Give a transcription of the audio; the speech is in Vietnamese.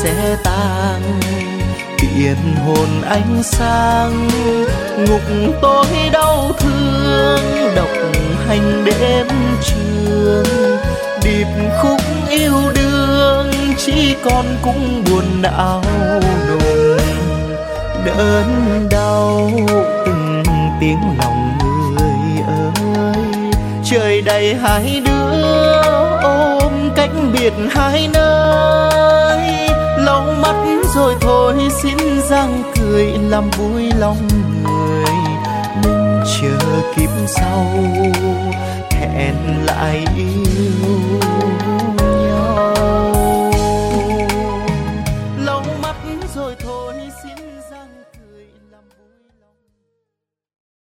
sẽ tan, biển hồn ánh sáng ngục tôi đau thương, độc hành đêm trường điệp khúc yêu đương, chỉ còn cũng buồn não nùng đớn đau từng tiếng lòng người ơi. Trời đầy hai đứa ôm cách biệt hai nơi, lau mắt rồi thôi xin răng cười làm vui lòng người. Mình chờ kiếp sau hẹn lại yêu